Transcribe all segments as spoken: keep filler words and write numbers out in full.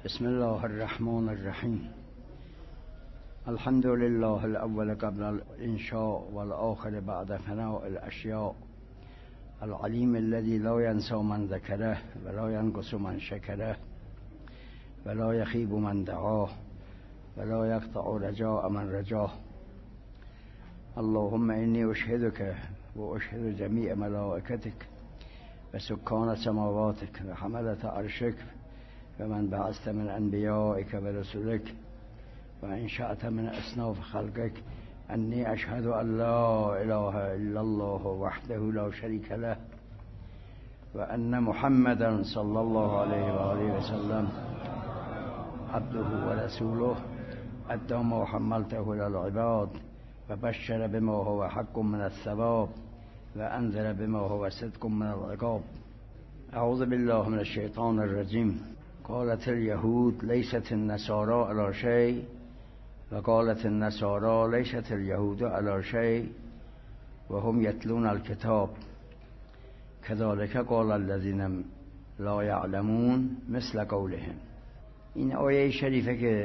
بسم الله الرحمن الرحیم. الحمد لله الاول قبل الانشاء والآخر بعد فناء الاشیاء، العلیم الذي لا ينسى من ذكره ولا ينقص من شكره ولا يخيب من دعاه ولا يقطع رجاء من رجاه. اللهم إني أشهدك وأشهد جميع ملائكتك وسكان سماواتك وحملة عرشك ومن بعثت من أنبيائك ورسلك وإن شأت من أصناف خلقك أني أشهد أن لا إله إلا الله وحده لا شريك له وأن محمدا صلى الله عليه وآله وسلم عبده ورسوله أدى ما حملته إلى العباد وبشر بما هو حق من الثواب وأنذر بما هو صدق من العقاب. أعوذ بالله من الشيطان الرجيم. قالت اليهود ليست النصارى على شيء وقالت النصارى ليست اليهود على شيء وهم يتلون الكتاب كذلك قال الذين لا يعلمون مثل قولهم. این آیه شریفه که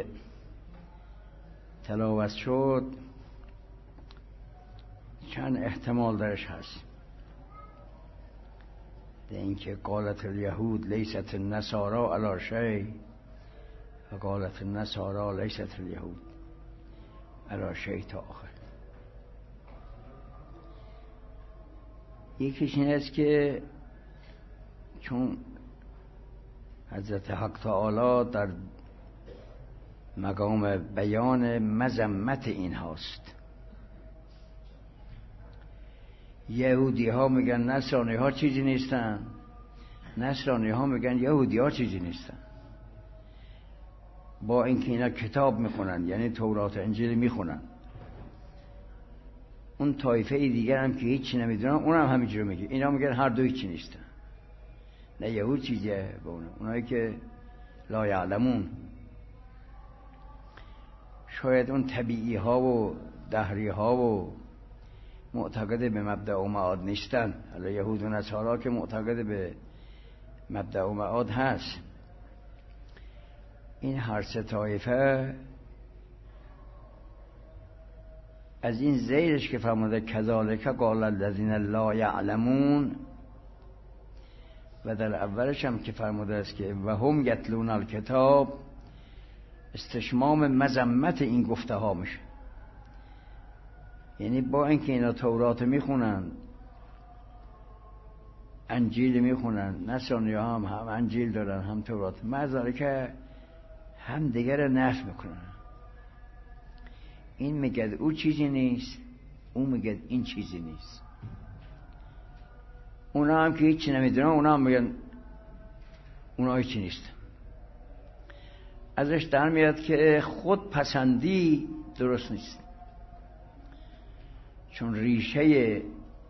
تلاوت شد چند احتمال درش هست. اینکه قالت اليهود ليست النصارى على شيء و قالت النصارى ليست اليهود على شيء تا آخر. یکیش این است که چون حضرت حق تعالی در مقام بیان مذمت این هاست. یهودی ها میگن نصرانی ها چیزی نیستن، نصرانی ها میگن یهودی ها چیزی نیستن، با اینکه اینا کتاب میخونن، یعنی تورات و انجیل میخونن. اون طایفه دیگر هم که هیچی نمیدونن اونم همینجور میگه، اینا میگن هر دو هیچی نیستن، نه یهود چیزیه با اون. اونایی که لا یعلمون، شاید اون طبیعی ها و دهری ها و معتقد به مبدأ و معاد نیستن. حالا یهود و نصارا که معتقد به مبدأ و معاد هست. این هر سه طایفه از این زیرش که فرموده کذالک قال الذین لا یعلمون، و در اولش هم که فرموده است که و هم یتلون الکتاب، استشمام مذمت این گفته ها میشه. یعنی با اینکه اینا تورات میخونن، انجیل میخونن، نصرانی ها هم هم انجیل دارن هم تورات، مع که هم دیگر نفی میکنن. این میگه او چیزی نیست، اون میگه این چیزی نیست. اونا هم که هیچی نمیدونن اونا هم میگن اونا هیچی نیست. ازش در میاد که خود پسندی درست نیست، چون ریشه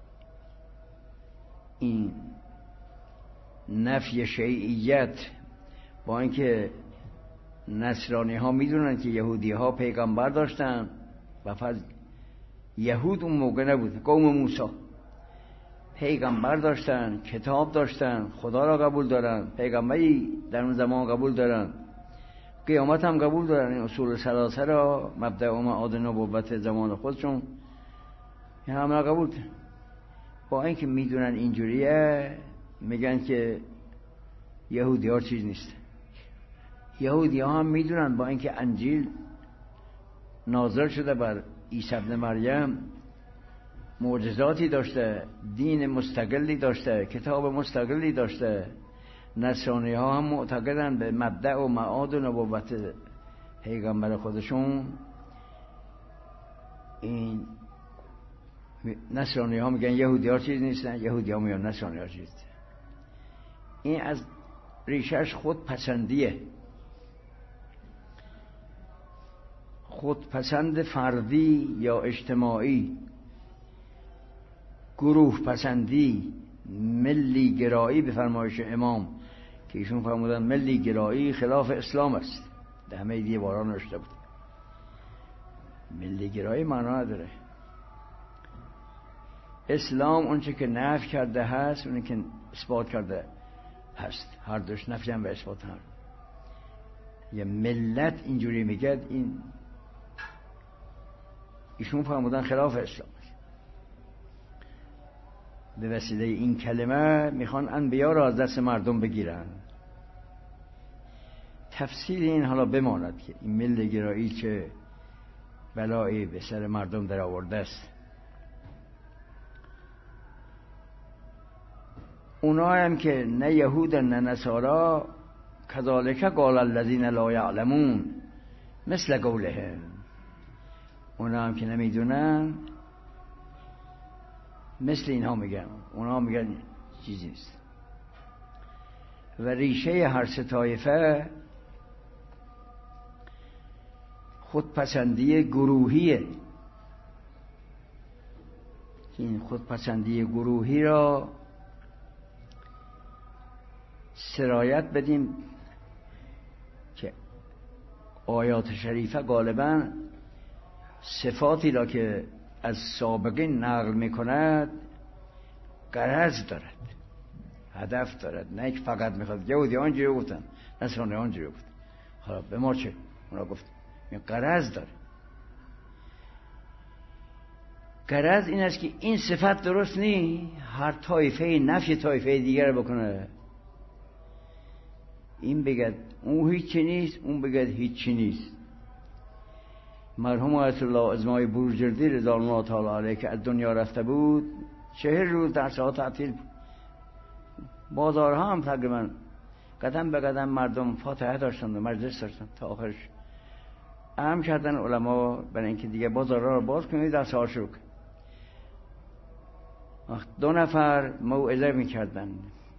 این نفی شیعیت با اینکه نصرانی ها میدونن که یهودی ها پیغمبر داشتن و فضل یهود اون موقع نبود، قوم موسی پیغمبر داشتن، کتاب داشتن، خدا را قبول دارن، پیغمبری در اون زمان قبول دارن، قیامت هم قبول دارن. این اصول ثلاثه را، مبدأ و معاد نبوت زمان خودشون، این همه قبول دارن. با اینکه میدونن اینجوریه میگن که یهودی ها چیز نیست. یهودی ها هم میدونن با اینکه انجیل نازل شده بر عیسی ابن مریم، معجزاتی داشته، دین مستقلی داشته، کتاب مستقلی داشته، نصرانی ها هم معتقدن به مبدأ و معاد و نبوت پیغمبر خودشون. این نصرانی ها میگن یهودی ها چیز نیستن، یهودی ها میگن نصرانی ها چیز. این از ریشش خود پسندیه، خود پسند فردی یا اجتماعی، گروه پسندی، ملی گرایی به فرمایش امام که ایشون فرمودن ملی گرایی خلاف اسلام است. ده همه دیواران نوشته بود. ملی گرایی معنا نداره. اسلام اونچه که نفی کرده هست اونی که اثبات کرده هست، هر دوش نفی هم و اثبات هم. یه ملت اینجوری میگه، این ایشون فرمودن خلاف اسلام. به وسیله این کلمه میخوان انبیا را از دست مردم بگیرن. تفسیر این حالا بماند که این ملت گرایی چه بلایی به سر مردم در آورده است. اونا هم که نه یهود نه نصارا، کذالک قال الذین لا یعلمون مثل قولهم، اونا هم که نمیدونن مثل اینها میگن، اونا میگن چیزی نیست. و ریشه هر سه طایفه خودپسندی گروهیه. این خودپسندی گروهی را سرایت بدیم که آیات شریفه غالباً صفاتی را که از سابقین نقل میکند غرض دارد، هدف دارد، نه که فقط میخواد یهودی آنجوری گفتن نصرانی آنجوری گفتن، حالا به ما چه؟ اونا گفت این غرض داره. غرض این است که این صفت درست نی، هر طایفه نفی طایفه دیگر بکنه. این بگد اون هیچی نیست، اون بگد هیچی نیست. مرحوم آیت الله ازمای بروجردی رضوان الله تعالی علیه که از دنیا رفته بود، چهر روز در ساعت تعطیل بود. بازارها هم تقریبا قدم به قدم مردم فاتحه داشتند و مجلس داشتند تا آخرش. اهم کردن علما برای اینکه دیگه بازارها رو باز کنید در ساعت شروع. دو نفر موعظه میکردن،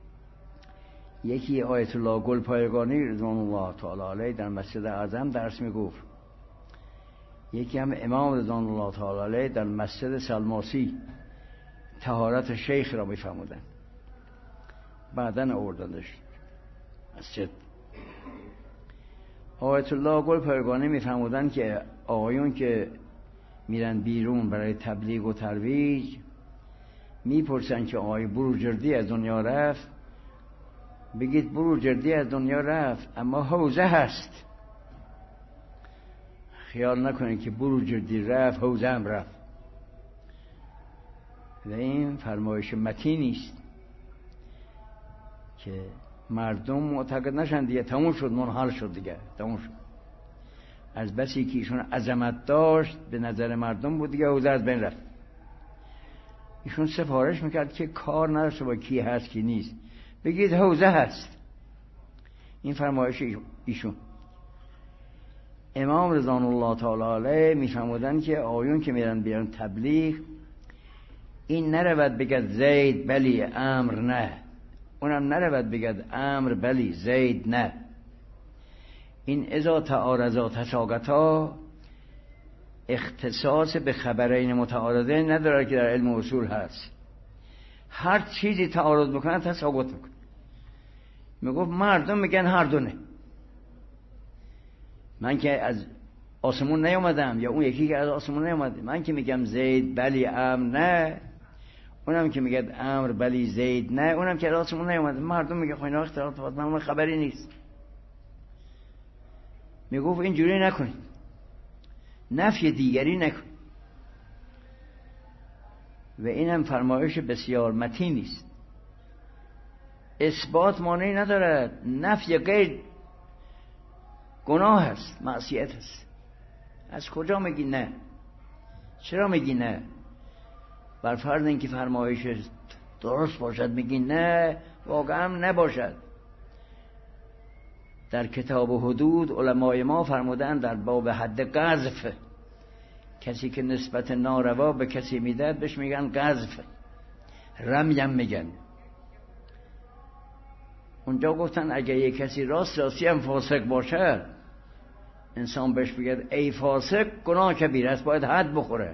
یکی آیت الله گلپایگانی رضوان الله تعالی علیه در مسجد اعظم درس میگفت، یکی هم امام رضوان الله تعالی علیه در مسجد سلماسی طهارت شیخ را میفرمودند. بعدن آوردندش مسجد. آیت الله گلپایگانی میفرمودند که آقایون که میرن بیرون برای تبلیغ و ترویج میپرسن که آقای بروجردی از دنیا رفت، بگید بروجردی از دنیا رفت اما حوزه هست. خیال نکنید که بروجردی رفت حوزه هم رفت. و این فرمایش متینی است که مردم معتقد نشن دیگه، تموم شد، منحل شد دیگه، تموم شد. از بسی که ایشون عظمت داشت به نظر مردم بود دیگه، حوزه از بین رفت. ایشون سفارش میکرد که کار نداشته با کی هست کی نیست، بگید حوزه هست. این فرمایش ایشون. امام رضوان الله تعالی علیه میفرمودن که آیون که میرن بیان تبلیغ، این نرود بگد زید بلی امر نه، اونم نرود بگد امر بلی زید نه. این اذا تعارضا تساقطا اختصاص به خبرین متعارضه نداره که در علم اصول هست. هر چیزی تعارض بکنه تساقط میکنه. میگفت مردم میگن هر دونه، من که از آسمون نیومدم یا اون یکی که از آسمون نیومده، من که میگم زید بلی امر نه، اونم که میگه امر بلی زید نه، اونم که از آسمون نیومده. مردم میگه خب اینا اختلافات، من خبری نیست. میگفت اینجوری نکنید، نفی دیگری نکنید. و اینم فرمایش بسیار متینی است. اثبات مانعی ندارد، نفی غیر گناه است، معصیت است. از کجا میگی نه؟ چرا میگی نه؟ بر فرض اینکه فرمایش درست باشد میگی نه، واقعا نباشد. در کتاب و حدود علمای ما فرمودن در باب حد قذف، کسی که نسبت ناروا به کسی میده بهش میگن قذف، رمیم میگن. اونجا گفتن اگه یک کسی راست راستی هم فاسق باشه، انسان بهش بگه ای فاسق، گناه کبیر است، باید حد بخوره،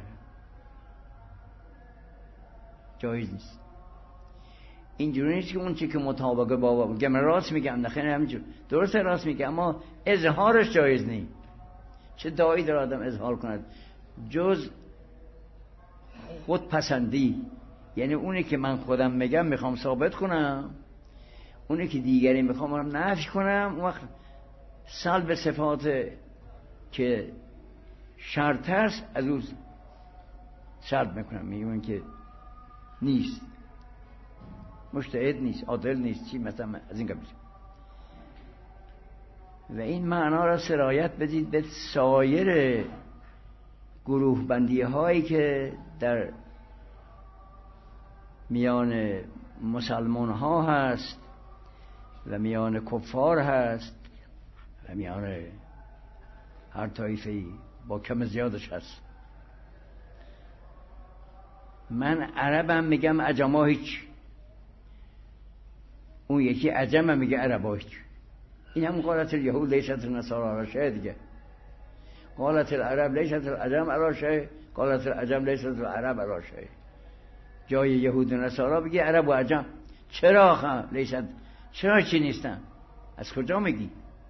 جایز نیست. اینجوری نیست که اون چی که مطابق با میگه من راست میگم، نه خیلی همینجور درسته راست میگه، اما اظهارش جایز نیست. چه دایی داره آدم اظهار کند جز خودپسندی؟ یعنی اونی که من خودم میگم میخوام ثابت کنم، اونی که دیگری میخوام نفی کنم، اون وقت سلب صفات که شرط است از او سلب میکنم، میگم که نیست، مجتهد نیست، عادل نیست، چی مثلا از این قبیل. و این معنا را سرایت بدید به سایر گروه بندی هایی که در میان مسلمان ها هست و میان کفار هست و میان هر طایفه‌ای با کم زیادش هست. من عربم میگم عجما هیچ، اون یکی عجمم میگه عربا هیچ. این هم قالت الیهود لیست النصارى علی شیء دیگه. قالت العرب لیست العجم علی شیء، قالت العجم لیست العرب علی شیء. جای یهود و نصارا بگی عرب و عجم. چرا خم لیست؟ چرا چی نیستن؟ از کجا میگی؟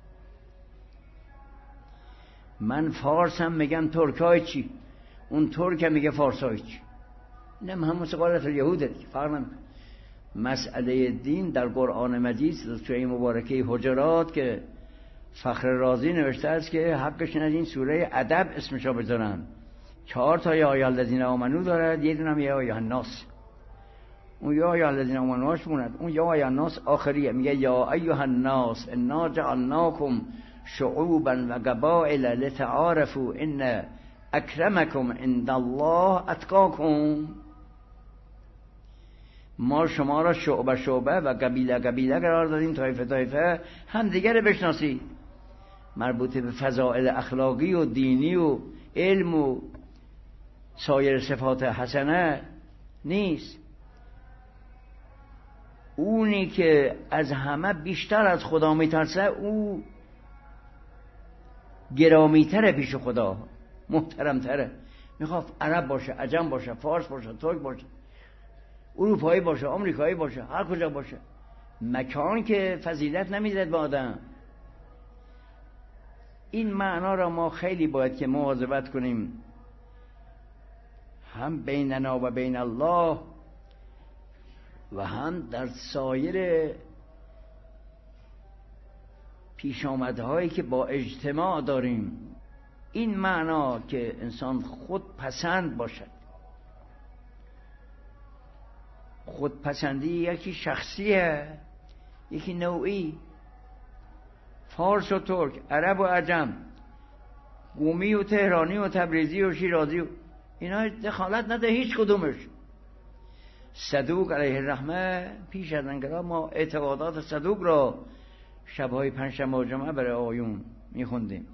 من فارسم میگم ترکای چی، اون ترک میگه فارسای چی. اینم هم مثل قالت الیهوده دیگه، فرق نمیکنه. مسئله دین در قرآن مجید سوره مبارکه حجرات که فخر رازی نوشته است که حقش از این سوره ادب اسمشو بذارن، چهار تا یا ایها الذین آمنو دارد، یه دونه یا ایها الناس. اون یا ایها الذین آمنوش موند، اون یا ایها الناس آخریه، میگه یا ایها الناس انا جعلناکم شعوبا و قبائل لتعارفوا ان اکرمکم عند الله اتقاکم. ما شما را شعبه شعبه و قبیله قبیله قرار دادیم، طایفه طایفه، هم دیگر بشناسید. مربوط به فضائل اخلاقی و دینی و علم و سایر صفات حسنه نیست. اونی که از همه بیشتر از خدا میترسه او گرامیتره پیش خدا، محترمتره. میخواد عرب باشه، عجم باشه، فارس باشه، ترک باشه، اروپایی باشه، آمریکایی باشه، هر کجا باشه، مکان که فضیلت نمیزد به آدم. این معنا را ما خیلی باید که مواظبت کنیم، هم بیننا و بین الله و هم در سایر پیش آمدهایی که با اجتماع داریم. این معنا که انسان خود پسند باشد. خودپسندی یکی شخصیه، یکی نوعی. فارس و ترک، عرب و عجم، قومی و تهرانی و تبریزی و شیرازی و اینا دخالت نده هیچ کدومش. صدوق علیه الرحمه پیش از انقلاب ما اعتقادات صدوق را شبهای پنجشنبه و جمعه برای آیون میخوندیم.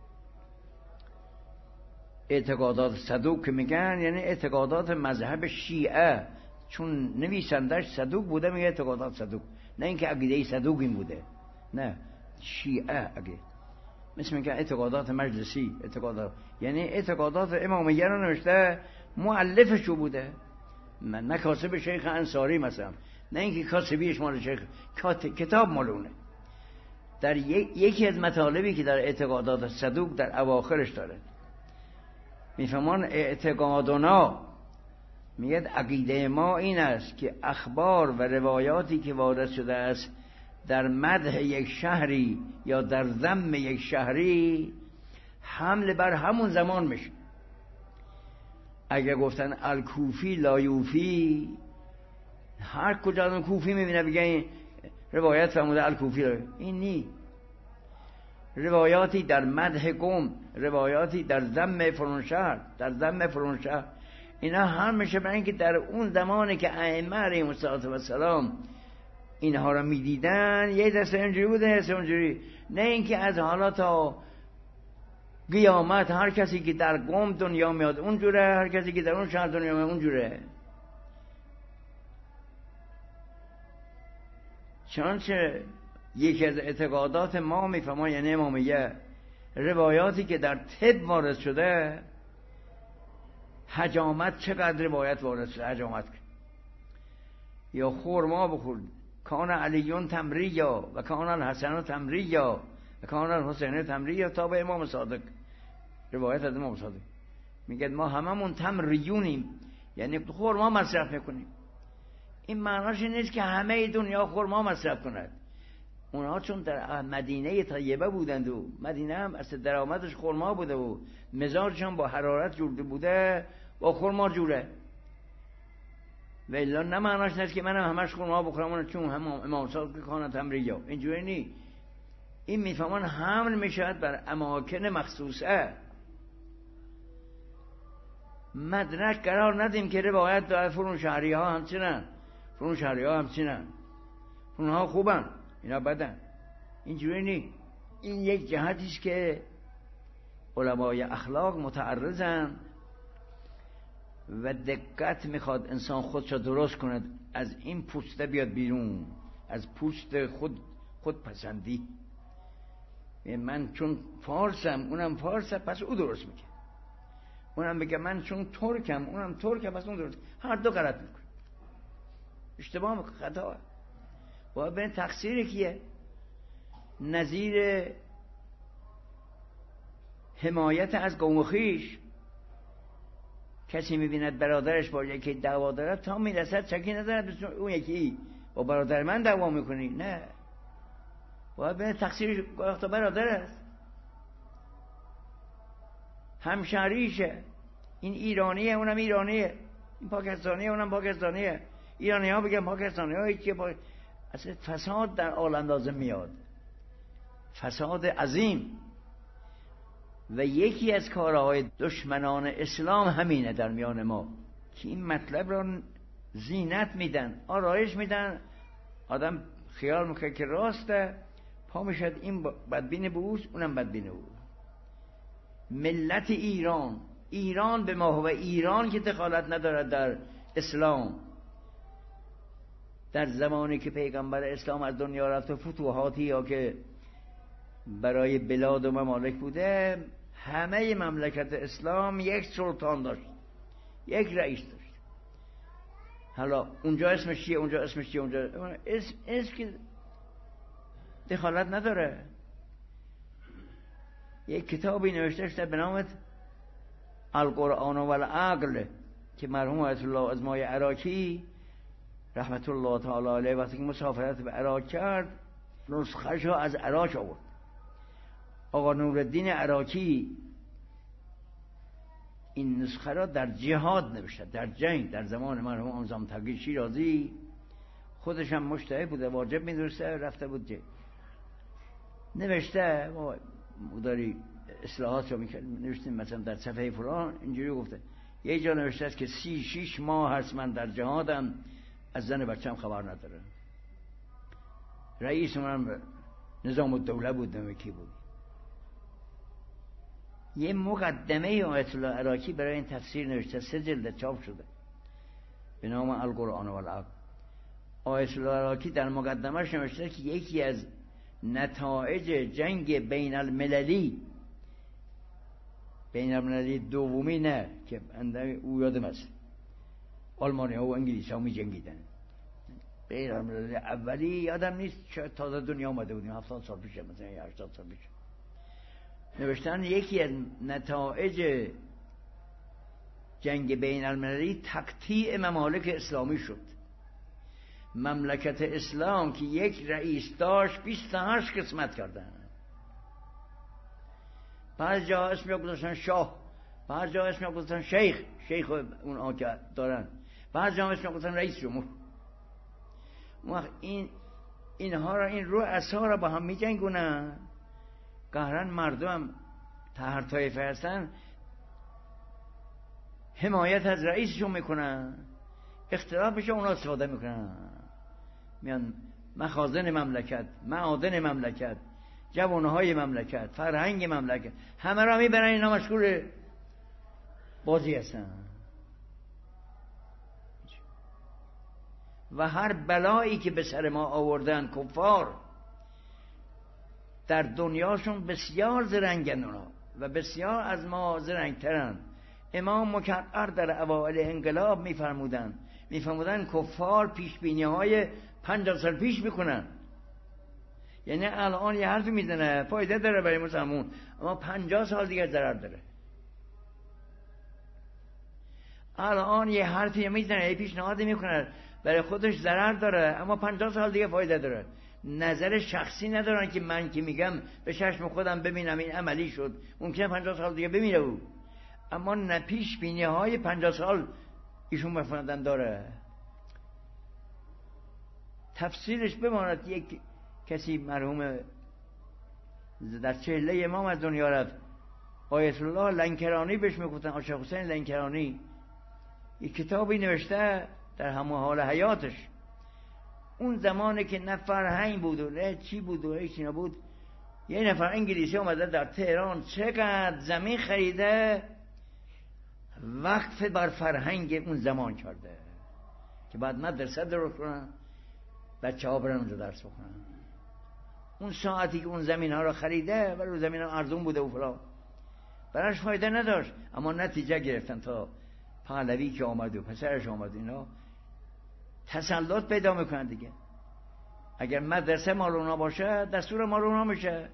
اعتقادات صدوق که میگن یعنی اعتقادات مذهب شیعه، چون نویسندش صدوق بوده میگه اعتقادات صدوق، نه اینکه عقیده صدوق این بوده، نه شیعه اگه مثل میگه اعتقادات مجلسی، اعتقادات یعنی اعتقادات امامیه رو نوشته، مؤلفشو بوده، نه کاتب شیخ انصاری مثلا، نه اینکه کاتبیش مال شیخ، کتاب مالونه. در یکی از مطالبی که در اعتقادات صدوق در اواخرش داره میفهمان اعتقادنا، میگه عقیده ما این است که اخبار و روایاتی که وارد شده است در مدح یک شهری یا در ذم یک شهری حمل بر همون زمان میشه. اگه گفتن الکوفی لایوفی، هر کجا اون کوفی میبینه بگه این روایت فرموده الکوفی، این نی. روایاتی در مدح قوم، روایاتی در ذم فلان شهر، در ذم فلان شهر، اینا هم میشه برای اینکه در اون زمانی که ائمه علیهم السلام اینها را میدیدن یه دسته اینجوری بوده، یه دسته اونجوری، نه اینکه از حالا تا قیامت هر کسی که در قوم دنیا میاد اونجوره، هر کسی که در اون شهر دنیا میاد اونجوره. چنانچه یکی از اعتقادات ما میفهمه یعنی امامیه، روایاتی که در طب وارد شده، حجامت چقدر روایت وارد شده، حجامت یا خورما بخور، کان علیون تمریا و کان الحسن تمریا و کان الحسین تمریا تا به امام صادق، روایت از امام صادق میگه ما هممون تمریونیم، یعنی خورما مصرف میکنیم. این معناش نیست که همه دنیا خورما مصرف کند، اونها چون در مدینه طیبه بودند و مدینه هم اصل درآمدش خرما بوده و مزاجشان با حرارت جوره بوده، با خرما جوره. و الا نه معناش نیست که منم همش خرما بخورم چون هم امام صادق کانه تمریا، اینجوری نی. این میفهمان حمل میشد بر اماکن مخصوصه. مدرک قرار ندیم که روایت داره فرون شهری ها همچنن، فرون شهری ها همچنن، فرون ها خوبن اینا بدن، اینجوری نی. این یک جهتیست که علمای اخلاق متعرضن و دقت میخواد انسان خودشو درست کند، از این پوسته بیاد بیرون، از پوست خود خود پسندی. من چون فارسم اونم فارسه پس او درست میگه، اونم بگه من چون ترکم اونم ترکم پس اون درست. هر دو غلط میکنه، اشتباه میکنه، خطا. باید بین تقصیر کیه؟ نظیر حمایت از قوم و خویش. کسی میبیند برادرش با یکی دعوا دارد تا میرسد چکی ندارد اون یکی با برادر من دعوا میکنی، نه. باید بین تقصیر تا برادر است، همشهریشه. این ایرانیه اونم ایرانیه، این پاکستانیه اونم پاکستانیه. ایرانی ها بگن پاکستانی ها که با... اصلا فساد در عالم لازم میاد، فساد عظیم. و یکی از کارهای دشمنان اسلام همینه در میان ما که این مطلب را زینت میدن، آرایش میدن، آدم خیال میکنه که راسته، پا میشد این بدبین به اوست اونم بدبین او. ملت ایران، ایران به ما و ایران که دخالت ندارد در اسلام. در زمانی که پیغمبر اسلام از دنیا رفت و فتوحاتی یا که برای بلاد و ممالک بوده، همه مملکت اسلام یک سلطان داشت، یک رئیس داشت. حالا اونجا اسمش چیه، اونجا اسمش چیه، اونجا اسم اسم که دخالت نداره. یک کتابی نوشته شده به نام القرآن و العقل که مرحوم آیت الله ازمای عراقی رحمت الله تعالی علیه وقتی که مسافرت به عراق کرد نسخه‌شو از عراق آورد. آقا نورالدین عراقی این نسخه را در جهاد نوشته، در جنگ، در زمان مرحوم نظام تقی شیرازی. خودش هم مجتهد بوده، واجب می‌دونسته، رفته بود جنگ. نوشته ما مداری اصلاحات رو می‌کرد، نوشتیم مثلا در صفحه فلان اینجوری گفته. یه جا نوشته است که سی شیش ماه هست من در جهادم، از زن بچه‌م خبر نداره. رئیس من نظام الدوله بود، نمیکی بود. یه مقدمه آیت الله عراقی برای این تفسیر نوشته، سه جلد چاپ شده به نام القرآن و العقل. آیت الله عراقی در مقدمه‌اش نوشته که یکی از نتایج جنگ بین المللی، بین المللی دومی نه که اندر او یادم است، آلمانی ها و انگلیس ها می جنگیدن. بین المللی اولی یادم نیست، شاید تازه دنیا آمده بودیم، هفتاد سال پیشه، مثلا هشتاد سال پیشه. نوشتن یکی از نتایج جنگ بین المللی تقطیع ممالک اسلامی شد. مملکت اسلام که یک رئیس داشت بیست و هشت قسمت کردن. بعض جا اسم گذاشتن شاه، بعض جا اسم گذاشتن شیخ، شیخ اون آقا دارن، بعض جا اسم گذاشتن رئیس جمهور. وقت این اینها را، این رو اصلا را با هم می جنگونن. قهرن مردم هر طایفه هستن حمایت از رئیسشون میکنن، اختلاف بشه اونا استفاده میکنن، میان مخازن مملکت، معادن مملکت، جوانهای مملکت، فرهنگ مملکت، همه را میبرن، اینا مشغول بازی هستن. و هر بلایی که به سر ما آوردن کفار، در دنیاشون بسیار زرنگن اونا و بسیار از ما زرنگترن. امام مکرر در اوائل انقلاب میفرمودن میفرمودن کفار پیش بینی های پنجاه سال پیش میکنن. یعنی الان یه حرفی میزنه فایده داره برای مسلمون، اما پنجاه سال دیگه ضرر داره. الان یه حرفی میزنه، یه پیشنهادی میکنه برای خودش ضرر داره، اما پنجاه سال دیگه فایده داره. نظر شخصی ندارن که من که میگم به چشم خودم ببینم این عملی شد، ممکنه پنجاه سال دیگه بمیره او، اما نه پیش بینی های پنجاه سال ایشون مفردن داره. تفسیرش بماند یک کسی مرحوم در چهله امام از دنیا رفت، آیت الله لنکرانی بهش میگفتن، عاشق حسین لنکرانی، یک کتابی نوشته در همه حال حیاتش، اون زمانی که نه فرهنگ بود و نه چی بود و هیچ نبود، یه نفر انگلیسی اومده در تهران چقدر زمین خریده وقف بر فرهنگ اون زمان کرده که بعد مدرسه درست کنن، بچه ها برن اونجا درس بخونن. اون ساعتی که اون زمین ها رو خریده ولی زمین ها ارزون بوده و فلان، براش فایده نداشت، اما نتیجه گرفتن تا پهلوی که آمد و پسرش آمد اینا تسلط پیدا میکنن دیگه. اگر مدرسه مال اونا باشه دستور مال اونا میشه،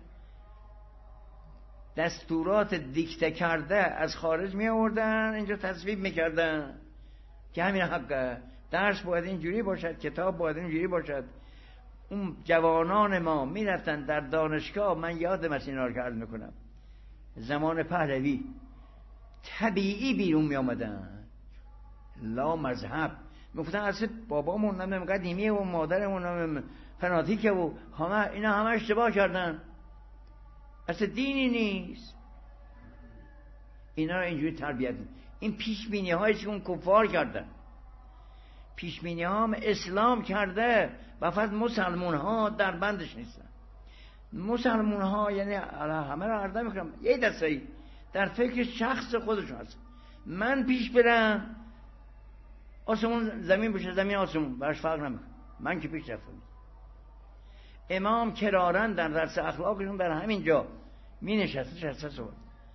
دستورات دیکته کرده از خارج می آوردن اینجا تصویب میکردن که همین حقه، درس باید اینجوری باشد، کتاب باید اینجوری باشد. اون جوانان ما میرفتن در دانشگاه، من یادم از اینا رو که عرض میکنم زمان پهلوی طبیعی بیرون می آمدن، لا مذهب، میگفتن اصلا بابامون نمیم قدیمیه و مادرمون نمیم فناتیکه و همه اینا همه اشتباه کردن، اصلا دینی نیست. اینا رو اینجوری تربیت، این پیشبینی هایی که اون کفار کردن، پیشبینی ها هم اسلام کرده و فقط مسلمون ها در بندش نیستن. مسلمون ها یعنی همه رو عرض میکنم یه دسته در فکر شخص خودشون هست، من پیش برم آسمون زمین بشه زمین آسمون براش فرق نمیکنه، من که پیش رفتم. امام کرارن در درس اخلاقشون در همین جا می نشسته شسته صحبت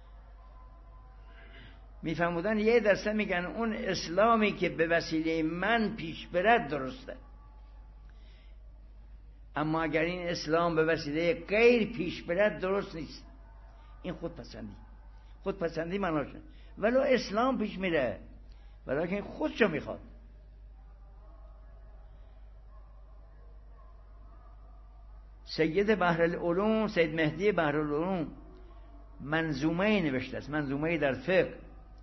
می فرمودن، یه دسته میگن اون اسلامی که به وسیله من پیش برد درسته، اما اگر این اسلام به وسیله غیر پیش برد درست نیست. این خودپسندی، خودپسندی معناشه، ولو اسلام پیش میره ولیکن خودشو میخواد. سید بحرالعلوم، سید مهدی بحرالعلوم منظومه نوشته است، منظومه در فقه،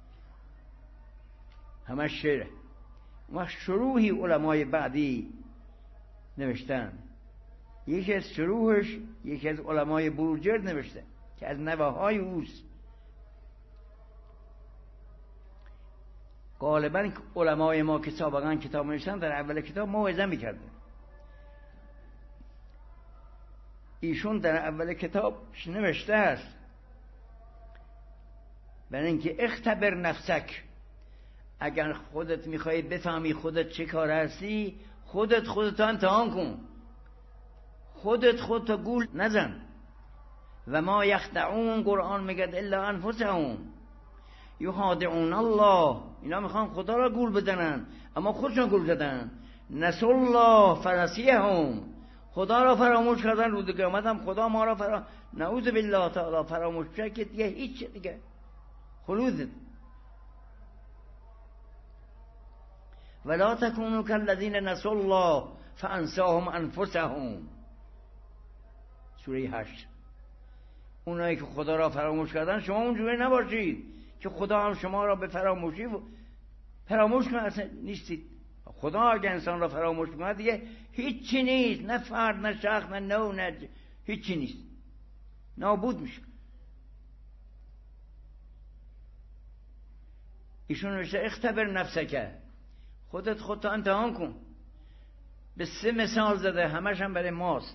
همش شعره و شروحی علمای بعدی نوشتن. یکی از شروحش یکی از علمای بروجرد نوشته که از نوه‌های اوست. غالبا علمای ما که سابقا کتاب نوشتن در اول کتاب موعظه میکردن، ایشون در اول کتاب نوشته است برای اینکه اختبر نفسک، اگر خودت میخوای بفهمی خودت چه کار هستی، خودت خودت امتحان کن، خودت خودت گول نزن. و ما یخدعون، قرآن میگه الا انفسهم یخادعون الله، اینا میخوان خدا را گول بزنن اما خودشون گول زدن. نسوا الله فنسیهم، خدا را فراموش کردن، روز قیامت هم خدا ما را فرا نعوذ بالله تعالی فراموش کرد که دیگه هیچ دیگه خلود. ولا تکونوا کالذین نسوا الله فانساهم انفسهم، سوره هشت. اونایی که خدا را فراموش کردن شما اونجوری نباشید که خدا هم شما را به فراموشی فراموش کنه، اصلا نیستید. خدا اگه انسان را فراموش کنه دیگه هیچی نیست، نه فرد نه شخص نه نوع نه هیچی نیست، نابود میشه. ایشون نوشته اختبر نفسکه، خودت خودت امتحان کن. به سه مثال زده، همش هم برای ماست.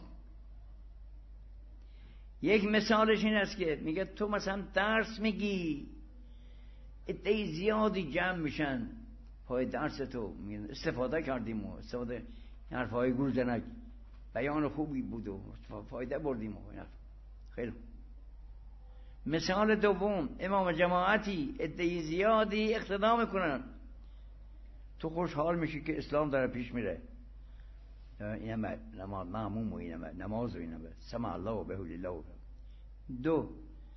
یک مثالش این است که میگه تو مثلا درس میگی، عده زیادی جمع میشن پای درس تو، استفاده کردیم و استفاده حرفهای گوزنک، بیان خوبی بود و فایده بردیم و خیلی. مثال دوم، امام جماعتی عده زیادی اقتدا میکنن، تو خوشحال میشی که اسلام داره پیش میره، اینم نماز معموم و اینم نماز و اینم سمع الله و بهول الله. دو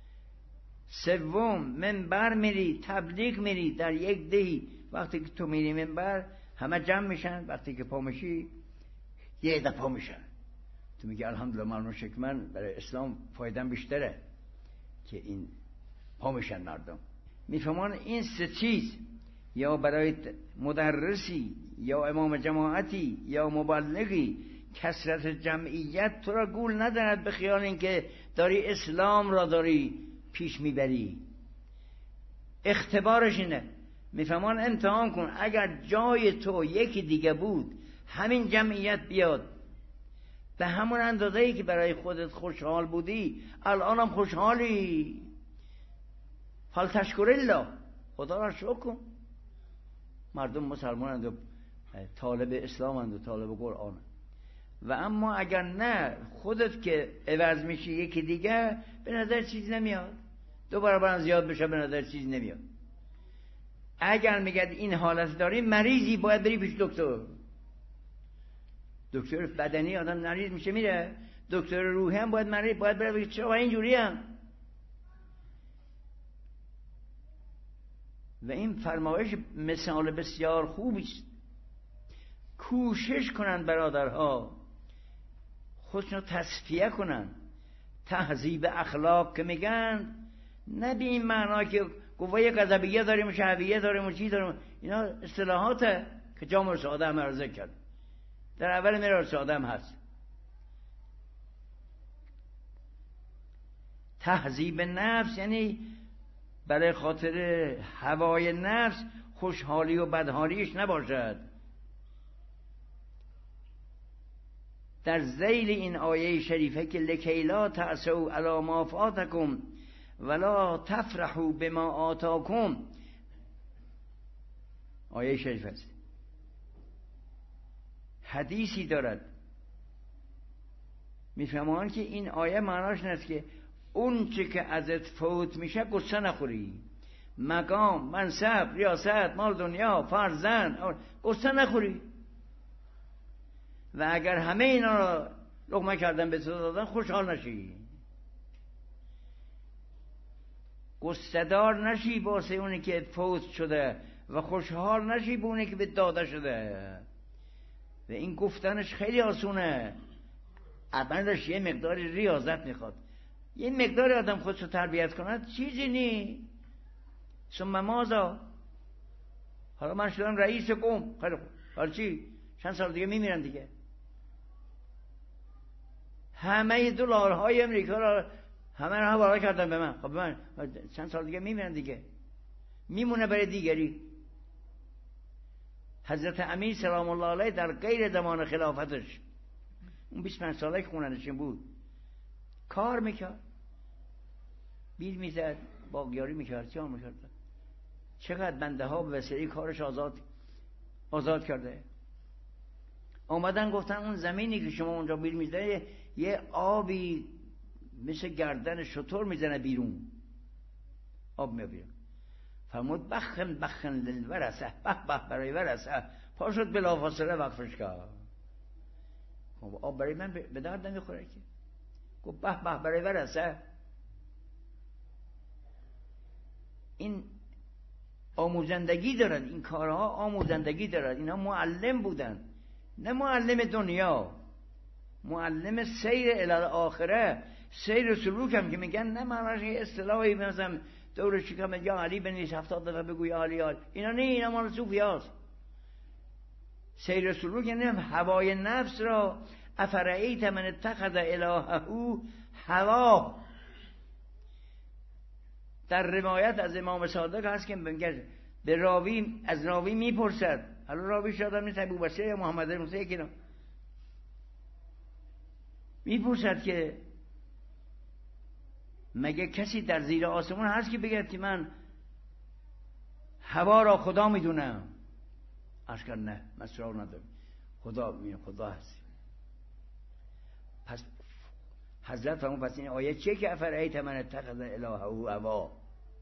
سوم، منبر میری تبلیغ میری در یک دهی، وقتی که تو میری منبر همه جمع میشن، وقتی که پا میشی یه عده پا میشن، تو میگه الحمدلله ممنون شکر، من برای اسلام فایدم بیشتره که این پا میشن مردم. میفهمان این سه چیز، یا برای مدرسی یا امام جماعتی یا مبلغی، کثرت جمعیت تو را گول ندارد به خیال اینکه داری اسلام را داری پیش میبری. اختبارش اینه. میفهمان امتحان کن، اگر جای تو یکی دیگه بود همین جمعیت بیاد به همون اندازه‌ای که برای خودت خوشحال بودی الانم خوشحالی، فلتشکر الله، خدا را شکر کن. مردم مسلمانند و طالب اسلامند و طالب قرآن. و اما اگر نه خودت که عوض میشی یکی دیگه به نظر چیز نمیاد، دو برابر زیاد بشه به نظر چیز نمیاد. اگر میگه این حالت داری مریضی باید بری پیش دکتر. دکتر بدنی آدم مریض میشه میره، دکتر روحی هم باید مریض باید بره بگه چرا اینجوری هم. و این فرمایش مثال بسیار خوبی است. کوشش کنن برادرها خودشون تصفیه کنن. تهذیب اخلاق که میگن نه به این معنا که قوه غضبیه داریم و شهویه داریم و چی داریم، اینا اصطلاحاته که جامعه ساده هم عرضه کرد. در اول میرار ساده هم هست. تهذیب نفس یعنی برای خاطر هوای نفس خوشحالی و بدحالیش نباشد. در ذیل این آیه شریفه که لکی لا تأسوا علی ما فاتکم ولا تفرحوا بما آتاکم، آیه شریفه است. حدیثی دارد میفهمان که این آیه معناش نیست که اون چه که ازت فوت میشه قصه نخوری. مقام، منصب، ریاست، مال دنیا، فرزند، قصه نخوری. و اگر همه اینا رو لقمه کردن به تو دادن خوشحال نشی، قصه دار نشی واسه اونی که فوت شده و خوشحال نشی به اونی که به داده شده. و این گفتنش خیلی آسونه، اولش یه مقدار ریاضت میخواد، یه مقدار آدم خودشو تربیت کنه، چیزی نی. ثم ماذا؟ حالا من شدم رئیس قوم، خیلی خوب، حالا چی؟ چند سال دیگه میمیرن دیگه. همه دلارهای امریکا را همه را حواله کردن به من. خب من چند سال دیگه میمیرن دیگه، میمونه برای دیگری. حضرت امیر سلام الله علیه در غیر زمان خلافتش اون بیست و پنج ساله که خونه‌نشین بود کار میکرد، بیل میزد، باغیاری میکرد، چه میکرد. چقدر بنده ها به وسیله کارش آزاد آزاد کرده. اومدن گفتن اون زمینی که شما اونجا بیل میزنه یه آبی مثل گردن شتر میزنه بیرون، آب میاد. فرمود بخن بخن للورثه، به به برای ورثه. پا شد بلافاصله وقفش کرد. آب برای من به درد نمیخوره که. گفت به به برای ورثه. این آموزندگی دارد، این کارها آموزندگی دارد. اینا معلم بودن، نه معلم دنیا، معلم سیر الی الاخره، سیر سلوک هم که میگن نه معناش یه اصطلاحی مثلا دور شکم یا علی بنویس هفتاد دفعه بگو یا علی علی، اینا نه، اینا مال صوفیاست. سیر سلوک یعنی هوای نفس را افرعیت من اتخذ الهه هوا. در روایت از امام صادق هست که میگه به راوی از راوی میپرسد، حالا راوی شاید نیست ابو بصره یا محمد موسی یکی میپرسد که مگه کسی در زیر آسمون هست که بگه که من هوا را خدا میدونم؟ اشکال نه، مسرار ندارم، خدا می خدا هست. پس حضرت فرمود پس این آیه چیه که افرعیت من اتخذ الهه هوا؟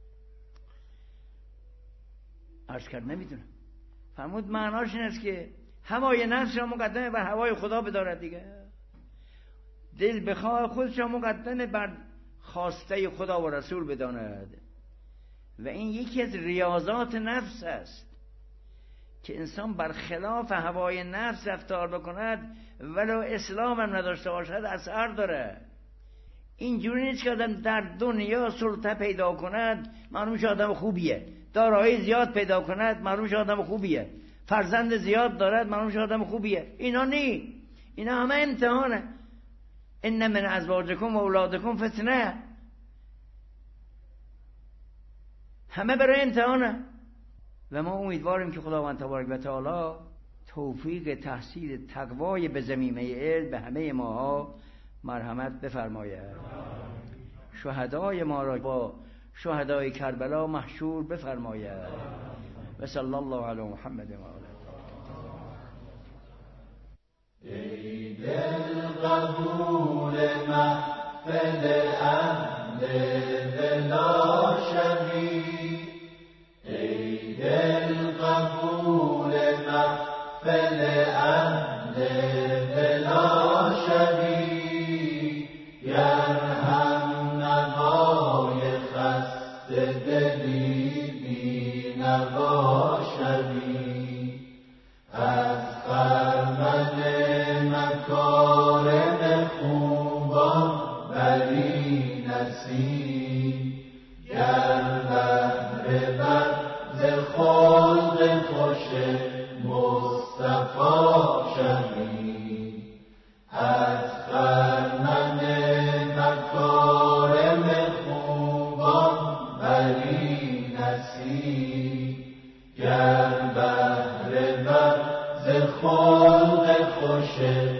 اشکال نمیدونم. فرمود معناش این است که هوای نفس را مقدمه بر هوای خدا بدارد دیگه. دل بخواه خودش را مقدمه بر خواسته خدا و رسول بداند. و این یکی از ریاضات نفس است. که انسان برخلاف هوای نفس رفتار بکند ولو اسلام هم نداشته باشد اثر داره. اینجوری نیست که آدم در دنیا سلطه پیدا کند معلوم شه آدم خوبیه، دارایی زیاد پیدا کند معلوم شه آدم خوبیه، فرزند زیاد دارد معلوم شه آدم خوبیه. اینا نی، اینا همه امتحانه. ان من ازواجکم و اولادکم فتنه، همه برای امتحانه. و ما امیدواریم که خداوند تبارک و تعالی توفیق تحصیل تقوای به زمینه علم به همه ماها مرحمت بفرماید. شهدای ما را با شهدای کربلا محشور بفرماید. و صلی الله علی محمد و آله. ای دل قبول محفل اهل بلا شوی، ای دل قبول محفل اهل بلا شوی، گر هم نوای خسته دلی بی نوا شوی، از خرمن مکارم خوبان بری نصیب، گر بهره بر ز خلق خوش مصطفی شوی، از خرمن مکارم خوبان بری نصیب، گر بهره بر ز خلق خوش